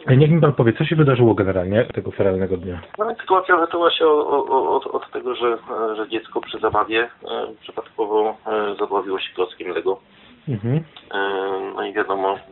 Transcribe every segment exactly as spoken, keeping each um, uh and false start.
Niech mi pan powie, co się wydarzyło generalnie tego feralnego dnia? No, sytuacja zaczęła się o, o, od, od tego, że, że dziecko przy zabawie e, przypadkowo e, zadławiło się klockiem Lego. Mhm. E, no i wiadomo, e,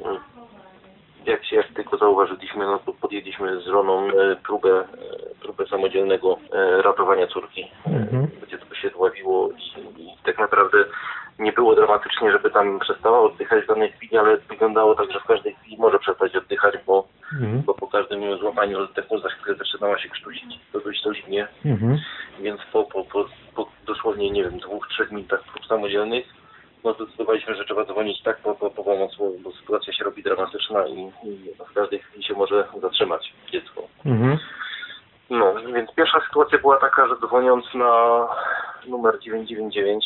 jak się jak tylko zauważyliśmy, no to podjęliśmy z żoną e, próbę, e, próbę samodzielnego e, ratowania córki. Mhm. E, dziecko się dławiło i, i tak naprawdę nie było dramatycznie, żeby tam przestała oddychać w danej chwili, ale wyglądało tak, że w każdej chwili może przestać oddychać, bo, mhm. bo po każdym złapaniu oddechu za chwilę zaczynała się krztusić. To dość solidnie. Mhm. Więc po, po, po, po dosłownie, nie wiem, dwóch, trzech minutach prób samodzielnych, no zdecydowaliśmy, że trzeba dzwonić tak po, po, po pomoc, bo, bo sytuacja się robi dramatyczna i, i w każdej chwili się może zatrzymać dziecko. Mhm. No, więc pierwsza sytuacja była taka, że dzwoniąc na numer dziewięć dziewięć dziewięć,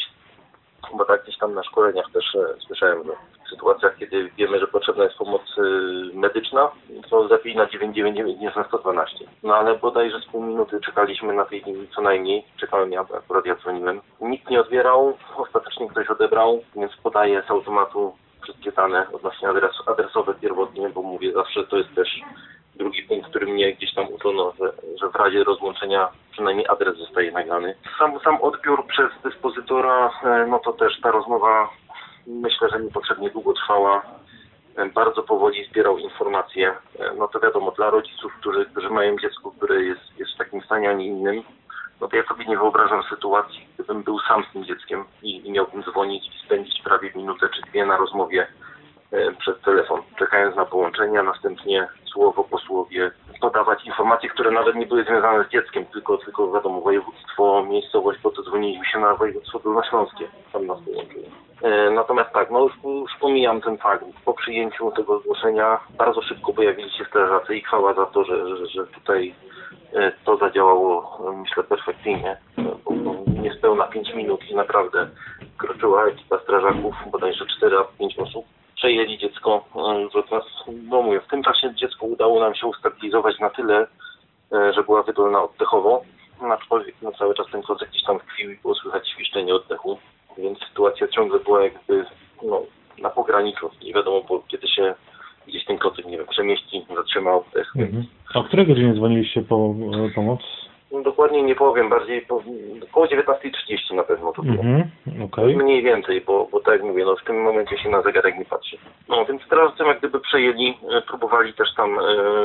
bo tak gdzieś tam na szkoleniach też e, słyszałem, że w sytuacjach, kiedy wiemy, że potrzebna jest pomoc e, medyczna, to lepiej na dziewięć dziewięć dziewięć niż na sto dwanaście. No ale bodajże z pół minuty czekaliśmy na tej linii co najmniej. Czekałem ja, bo akurat ja dzwoniłem. Nikt nie odbierał, ostatecznie ktoś odebrał, więc podaję z automatu wszystkie dane odnośnie adres, adresowe pierwotnie, bo mówię zawsze, to jest też drugi punkt, który mnie gdzieś tam uczono, że, że w razie rozłączenia przynajmniej adres zostaje nagrany. Sam, sam odbiór przez dyspozytora, no to też ta rozmowa myślę, że niepotrzebnie długo trwała. Bardzo powoli zbierał informacje. No to wiadomo, dla rodziców, którzy, którzy mają dziecko, które jest, jest w takim stanie, a nie innym, no to ja sobie nie wyobrażam sytuacji, gdybym był sam z tym dzieckiem i, i miałbym dzwonić i spędzić prawie minutę czy dwie na rozmowie przez telefon, czekając na połączenie, a następnie słowo po słowie podawać informacje, które nawet nie były związane z dzieckiem, tylko, tylko wiadomo, województwo, miejscowość, bo to dzwoniliśmy się na województwo dolnośląskie, tam nas połączyło. E, natomiast tak, no już, już pomijam ten fakt, po przyjęciu tego zgłoszenia bardzo szybko pojawili się strażacy i chwała za to, że, że, że tutaj e, to zadziałało, myślę, perfekcyjnie, bo, bo niespełna pięć minut i naprawdę kroczyła ekipa strażaków, bodajże cztery a pięć osób. Przejęli dziecko od nas, no mówię, w tym czasie dziecko udało nam się ustabilizować na tyle, że była wydolna oddechowo, aczkolwiek no, cały czas ten klocek gdzieś tam tkwił i było słychać świszczenie oddechu, więc sytuacja ciągle była jakby no, na pograniczu. Nie wiadomo, bo kiedy się gdzieś ten klocek, nie wiem, przemieści, zatrzyma oddech. Mhm. A o której godzinie dzwoniliście po e, pomoc? No, dokładnie nie powiem, bardziej po, około dziewiętnasta trzydzieści na pewno to było. Mhm, okay. Mniej więcej, bo, bo tak jak mówię, no w tym momencie się na zegarek nie patrzy. No więc strażacy jak gdyby przejęli, próbowali też tam e,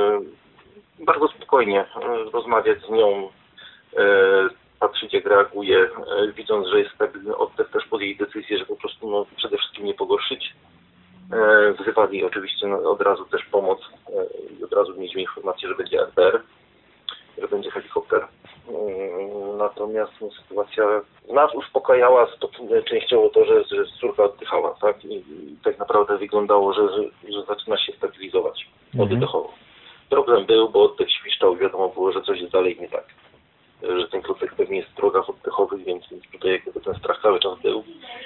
bardzo spokojnie e, rozmawiać z nią, e, patrzeć jak reaguje, e, widząc, że jest stabilny oddech, też pod jej decyzję, że po prostu no, przede wszystkim nie pogorszyć. E, wzywali oczywiście no, od razu też pomoc e, i od razu mieliśmy informację, że będzie R P R. Że będzie helikopter. Natomiast no, sytuacja nas uspokajała częściowo to, że, że córka oddychała, tak? I, i tak naprawdę wyglądało, że, że, że zaczyna się stabilizować oddechowo. Mhm. Problem był, bo oddech świszczał, wiadomo było, że coś jest dalej nie tak. Że ten klocek pewnie jest w drogach oddechowych, więc tutaj jakby ten strach cały czas był.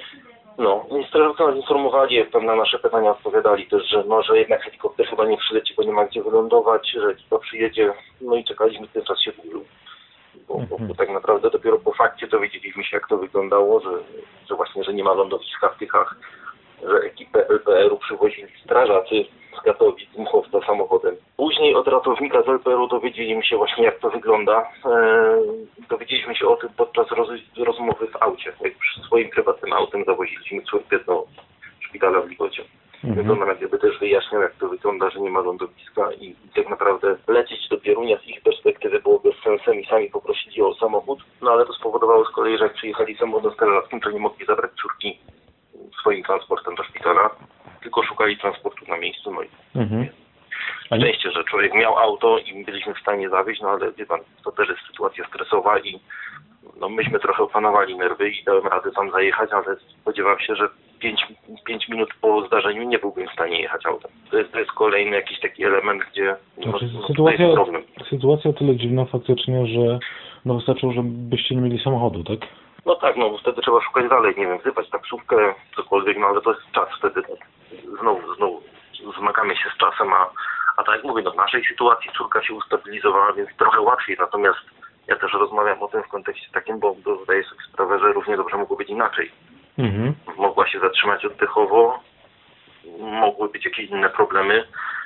No, i strażacy nas informowali, jak na nasze pytania odpowiadali też, że no, że jednak helikopter chyba nie przyleci, bo nie ma gdzie wylądować, że ekipa przyjedzie, no i czekaliśmy, ten czas się dłużył. Bo, bo, bo tak naprawdę dopiero po fakcie dowiedzieliśmy się, jak to wyglądało, że, że właśnie, że nie ma lądowiska w Tychach, że ekipę L P R-u przywozili strażacy z Katowic, z Muchowca samochodem. Później od ratownika z L P R-u dowiedzieliśmy się właśnie, jak to wygląda. Eee, dowiedzieliśmy się o tym podczas roz, rozmowy w aucie, jak swoim prywatnym autem zawoziliśmy córkę do szpitala w Ligocie. Mhm. Więc on nam jakby też wyjaśniał, jak to wygląda, że nie ma lądowiska i, i tak naprawdę lecieć do Pierunia z ich perspektywy było bez sensem i sami poprosili o samochód, no ale to spowodowało z kolei, że jak przyjechali samochodem strażackim, to nie mogli zabrać córki swoim transportem do szpitala, tylko szukali transportu na miejscu, no i mhm. szczęście, że człowiek miał auto i byliśmy w stanie zawieźć, no ale wie pan, to też jest sytuacja stresowa i no myśmy trochę opanowali nerwy i dałem radę tam zajechać, ale spodziewam się, że pięć minut po zdarzeniu nie byłbym w stanie jechać autem. To jest, to jest kolejny jakiś taki element, gdzie znaczy, no, sytuacja, jest problem. Sytuacja o tyle dziwna faktycznie, że no wystarczyło, żebyście nie mieli samochodu, tak? No tak, no bo wtedy trzeba szukać dalej, nie wiem, wzywać taksówkę, cokolwiek, no ale to jest czas wtedy. Znowu, znowu zmagamy się z czasem, a, a tak jak mówię, no w naszej sytuacji córka się ustabilizowała, więc trochę łatwiej, natomiast ja też rozmawiam o tym w kontekście takim, bo, bo zdaję sobie sprawę, że równie dobrze mogło być inaczej. Mhm. Mogła się zatrzymać oddechowo, mogły być jakieś inne problemy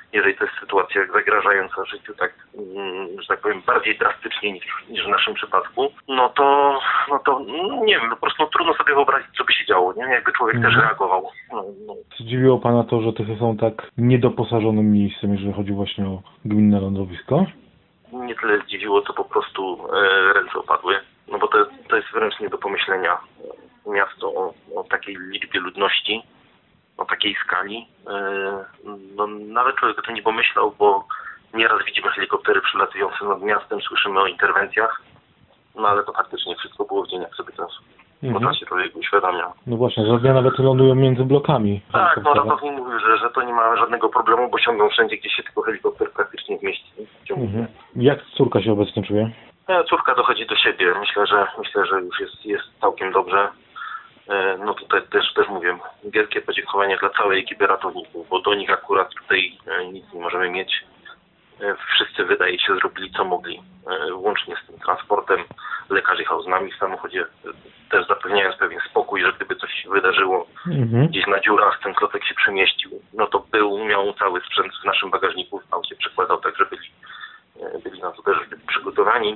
jeżeli to jest sytuacja zagrażająca życiu, tak, że tak powiem, bardziej drastycznie niż, niż w naszym przypadku, no to, no to nie wiem, po prostu no, trudno sobie wyobrazić, co by się działo, nie? Jakby człowiek mhm. też reagował. No, no. Zdziwiło Pana to, że Tychy są tak niedoposażonym miejscem, jeżeli chodzi właśnie o gminne lądowisko? Nie tyle zdziwiło, co po prostu e, ręce opadły, no bo to, to jest wręcz nie do pomyślenia. Miasto o, o takiej liczbie ludności, o takiej skali, no nawet człowiek o tym nie pomyślał, bo nieraz widzimy helikoptery przylatujące nad miastem, słyszymy o interwencjach, no ale to faktycznie wszystko było w dzień, jak sobie teraz mhm. po czasie człowiek uświadamia. No właśnie, że dnia nawet lądują między blokami. Tak, no ratownik mówił, że, że to nie ma żadnego problemu, bo siądą wszędzie, gdzie się tylko helikopter praktycznie zmieści. Mhm. Jak córka się obecnie czuje? Córka dochodzi do siebie, myślę, że myślę, że już jest, jest całkiem dobrze. No tutaj też, też mówię, wielkie podziękowanie dla całej ekipy ratowników, bo do nich akurat tutaj nic nie możemy mieć. Wszyscy, wydaje się, zrobili co mogli, łącznie z tym transportem. Lekarz jechał z nami w samochodzie, też zapewniając pewien spokój, że gdyby coś się wydarzyło mhm. gdzieś na dziurach, ten klocek się przemieścił, no to był, miał cały sprzęt w naszym bagażniku, tam się przekładał tak, że byli, byli na to też przygotowani.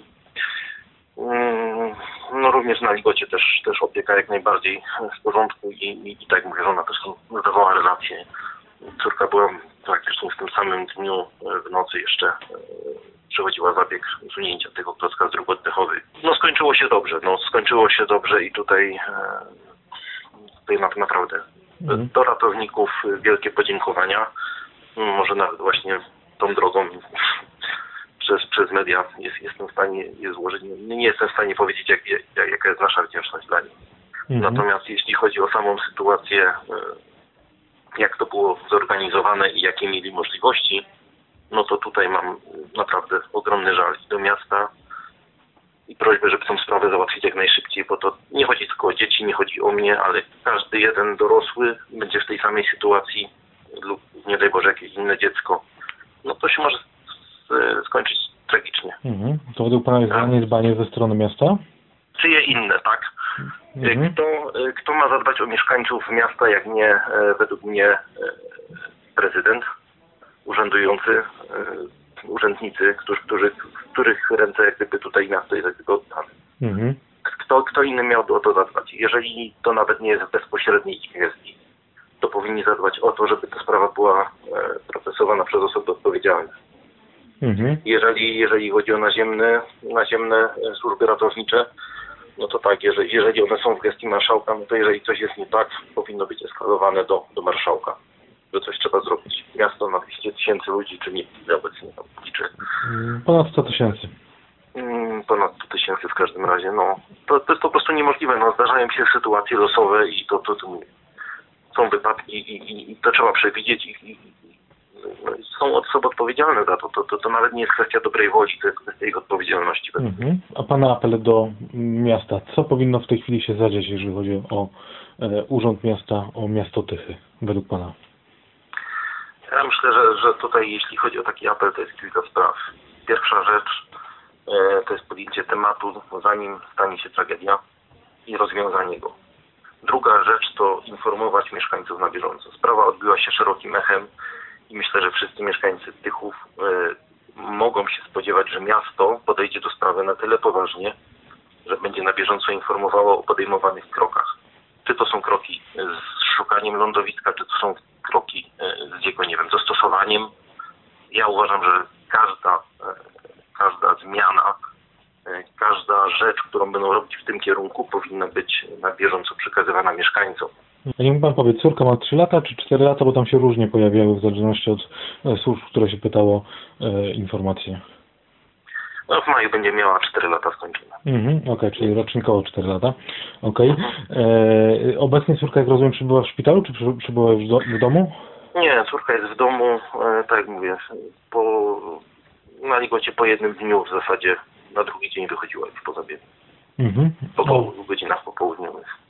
No również na Ligocie też, też opieka jak najbardziej w porządku i, i, i tak mówię, żona też dawała relacje. Córka była praktycznie w tym samym dniu w nocy jeszcze przechodziła zabieg usunięcia tego klocka z dróg oddechowych. No skończyło się dobrze, no skończyło się dobrze i tutaj, tutaj naprawdę mhm. do ratowników wielkie podziękowania. Może nawet właśnie tą drogą Przez, przez media jest, jestem w stanie je złożyć. Nie, nie jestem w stanie powiedzieć, jak, jak, jaka jest nasza wdzięczność dla nich. Mhm. Natomiast jeśli chodzi o samą sytuację, jak to było zorganizowane i jakie mieli możliwości, no to tutaj mam naprawdę ogromny żal do miasta i prośbę, żeby tę sprawę załatwić jak najszybciej, bo to nie chodzi tylko o dzieci, nie chodzi o mnie, ale każdy jeden dorosły będzie w tej samej sytuacji lub nie daj Boże jakieś inne dziecko, no to się może skończyć tragicznie. Mhm. To według Pana jest zaniedbanie ze strony miasta? Czyje inne, tak. Mhm. Kto, kto ma zadbać o mieszkańców miasta, jak nie według mnie prezydent, urzędujący, urzędnicy, którzy, którzy, w których ręce jak gdyby tutaj miasto jest jakby oddane. Mhm. Kto, kto inny miałby o to zadbać? Jeżeli to nawet nie jest w bezpośredniej ich gestii, to powinni zadbać o to, żeby ta sprawa była procesowana przez osoby odpowiedzialne. Mhm. Jeżeli, jeżeli chodzi o naziemne, naziemne służby ratownicze, no to tak, jeżeli, jeżeli one są w gestii marszałka, no to jeżeli coś jest nie tak, powinno być eskalowane do, do marszałka, że coś trzeba zrobić. Miasto ma dwieście tysięcy ludzi, czy nie, obecnie tam liczy. Ponad sto tysięcy. Ponad sto tysięcy w każdym razie, no. To, to jest po prostu niemożliwe, no. Zdarzają się sytuacje losowe i to, to, to są wypadki i, i, i to trzeba przewidzieć i, i są osoby odpowiedzialne za to. To, to. to nawet nie jest kwestia dobrej woli, to jest kwestia ich odpowiedzialności. Mhm. A Pana apel do miasta, co powinno w tej chwili się zadziać, jeżeli chodzi o e, Urząd Miasta, o miasto Tychy, według Pana? Ja myślę, że, że tutaj jeśli chodzi o taki apel, to jest kilka spraw. Pierwsza rzecz e, to jest podjęcie tematu, zanim stanie się tragedia i rozwiązanie go. Druga rzecz to informować mieszkańców na bieżąco. Sprawa odbiła się szerokim echem i myślę, że wszyscy mieszkańcy Tychów y, mogą się spodziewać, że miasto podejdzie do sprawy na tyle poważnie, że będzie na bieżąco informowało o podejmowanych krokach. Czy to są kroki z szukaniem lądowiska, czy to są kroki y, z jego, nie wiem, dostosowaniem. Ja uważam, że każda, y, każda zmiana, y, każda rzecz, którą będą robić w tym kierunku, powinna być na bieżąco przekazywana mieszkańcom. A niech Pan powie, córka ma trzy lata czy cztery lata, bo tam się różnie pojawiały w zależności od e, służb, które się pytało e, informacje. No w maju będzie miała cztery lata skończone. Mhm, okej, okay, czyli rocznikowo cztery lata. Okej. Okay. Mhm. Obecnie córka, jak rozumiem, przybyła w szpitalu, czy przy, przybyła już do, w domu? Nie, córka jest w domu, e, tak jak mówię, po, na Ligocie po jednym dniu w zasadzie na drugi dzień wychodziła już po zabiegu. Mhm. Po, po godzinach popołudniowych.